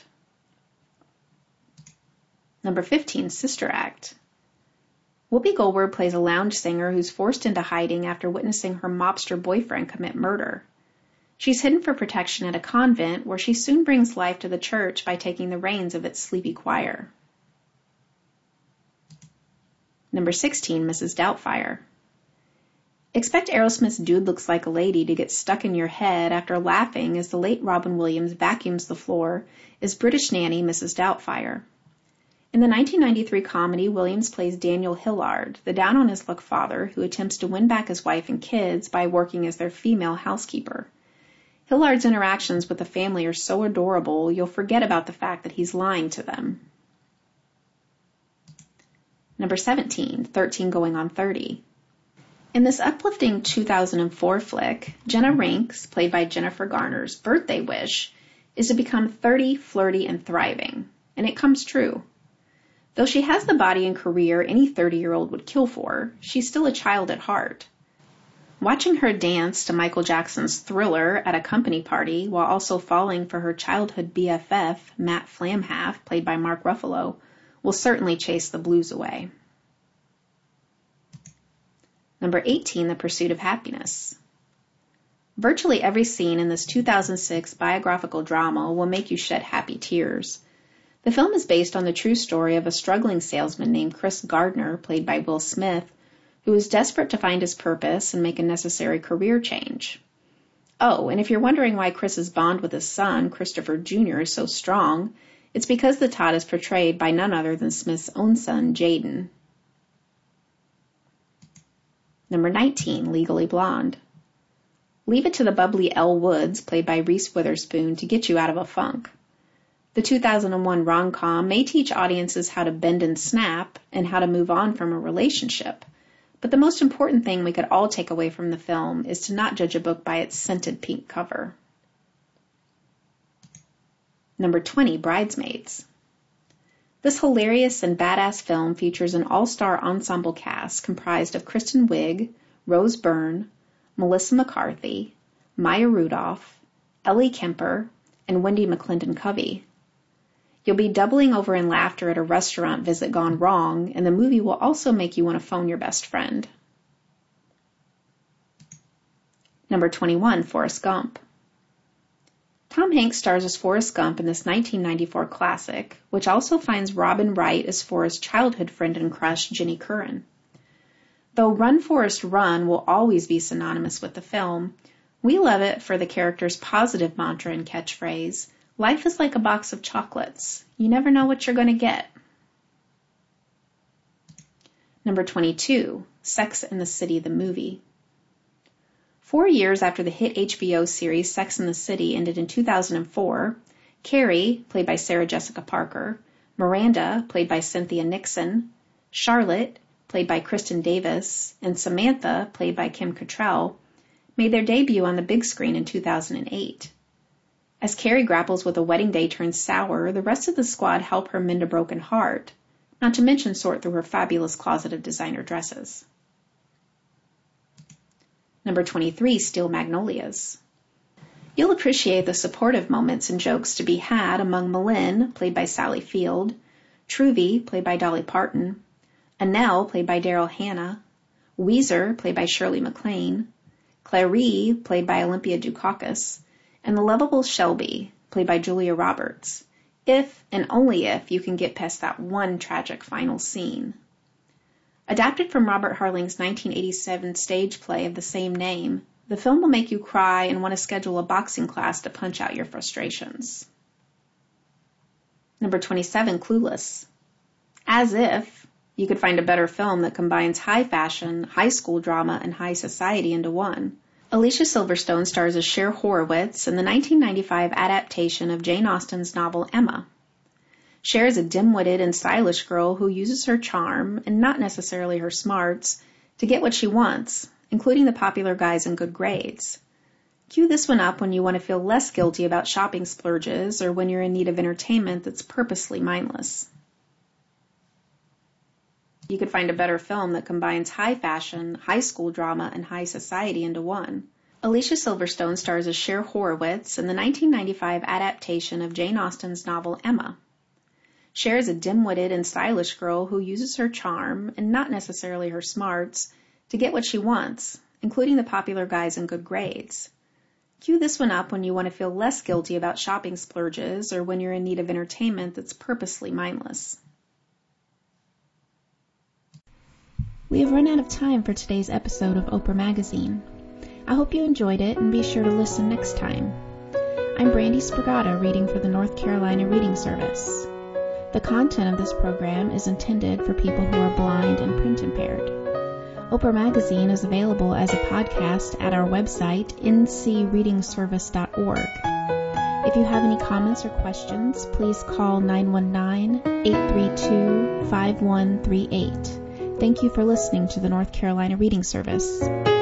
Number 15, Sister Act. Whoopi Goldberg plays a lounge singer who's forced into hiding after witnessing her mobster boyfriend commit murder. She's hidden for protection at a convent where she soon brings life to the church by taking the reins of its sleepy choir. Number 16, Mrs. Doubtfire. Expect Aerosmith's Dude Looks Like a Lady to get stuck in your head after laughing as the late Robin Williams vacuums the floor as British nanny Mrs. Doubtfire. In the 1993 comedy, Williams plays Daniel Hillard, the down-on-his-luck father who attempts to win back his wife and kids by working as their female housekeeper. Hillard's interactions with the family are so adorable, you'll forget about the fact that he's lying to them. Number 17, 13 Going on 30. In this uplifting 2004 flick, Jenna Rinks, played by Jennifer Garner's birthday wish, is to become 30, flirty, and thriving, and it comes true. Though she has the body and career any 30-year-old would kill for, she's still a child at heart. Watching her dance to Michael Jackson's Thriller at a company party while also falling for her childhood BFF, Matt Flamhaff, played by Mark Ruffalo, will certainly chase the blues away. Number 18, The Pursuit of Happiness. Virtually every scene in this 2006 biographical drama will make you shed happy tears. The film is based on the true story of a struggling salesman named Chris Gardner, played by Will Smith, who is desperate to find his purpose and make a necessary career change. Oh, and if you're wondering why Chris's bond with his son, Christopher Jr., is so strong, it's because the Todd is portrayed by none other than Smith's own son, Jaden. Number 19, Legally Blonde. Leave it to the bubbly Elle Woods, played by Reese Witherspoon, to get you out of a funk. The 2001 rom-com may teach audiences how to bend and snap and how to move on from a relationship, but the most important thing we could all take away from the film is to not judge a book by its scented pink cover. Number 20, Bridesmaids. This hilarious and badass film features an all-star ensemble cast comprised of Kristen Wiig, Rose Byrne, Melissa McCarthy, Maya Rudolph, Ellie Kemper, and Wendy McClendon-Covey. You'll be doubling over in laughter at a restaurant visit gone wrong, and the movie will also make you want to phone your best friend. Number 21, Forrest Gump. Tom Hanks stars as Forrest Gump in this 1994 classic, which also finds Robin Wright as Forrest's childhood friend and crush, Jenny Curran. Though Run, Forrest, Run will always be synonymous with the film, we love it for the character's positive mantra and catchphrase, "Life is like a box of chocolates. You never know what you're going to get." Number 22, Sex and the City, the movie. 4 years after the hit HBO series Sex and the City ended in 2004, Carrie, played by Sarah Jessica Parker, Miranda, played by Cynthia Nixon, Charlotte, played by Kristen Davis, and Samantha, played by Kim Cattrall, made their debut on the big screen in 2008. As Carrie grapples with a wedding day turned sour, the rest of the squad help her mend a broken heart, not to mention sort through her fabulous closet of designer dresses. Number 23, Steel Magnolias. You'll appreciate the supportive moments and jokes to be had among Malin, played by Sally Field, Truvy, played by Dolly Parton, Annelle, played by Daryl Hannah, Weezer, played by Shirley MacLaine, Clary, played by Olympia Dukakis, and the lovable Shelby, played by Julia Roberts, if and only if you can get past that one tragic final scene. Adapted from Robert Harling's 1987 stage play of the same name, the film will make you cry and want to schedule a boxing class to punch out your frustrations. Number 27, Clueless. As if you could find a better film that combines high fashion, high school drama, and high society into one. Alicia Silverstone stars as Cher Horowitz in the 1995 adaptation of Jane Austen's novel Emma. Cher is a dim-witted and stylish girl who uses her charm, and not necessarily her smarts, to get what she wants, including the popular guys and good grades. Cue this one up when you want to feel less guilty about shopping splurges or when you're in need of entertainment that's purposely mindless. You could find a better film that combines high fashion, high school drama, and high society into one. Alicia Silverstone stars as Cher Horowitz in the 1995 adaptation of Jane Austen's novel Emma. Cher is a dim-witted and stylish girl who uses her charm, and not necessarily her smarts, to get what she wants, including the popular guys and good grades. Cue this one up when you want to feel less guilty about shopping splurges or when you're in need of entertainment that's purposely mindless. We have run out of time for today's episode of Oprah Magazine. I hope you enjoyed it and be sure to listen next time. I'm Brandy Spragata reading for the North Carolina Reading Service. The content of this program is intended for people who are blind and print impaired. Oprah Magazine is available as a podcast at our website, ncreadingservice.org. If you have any comments or questions, please call 919-832-5138. Thank you for listening to the North Carolina Reading Service.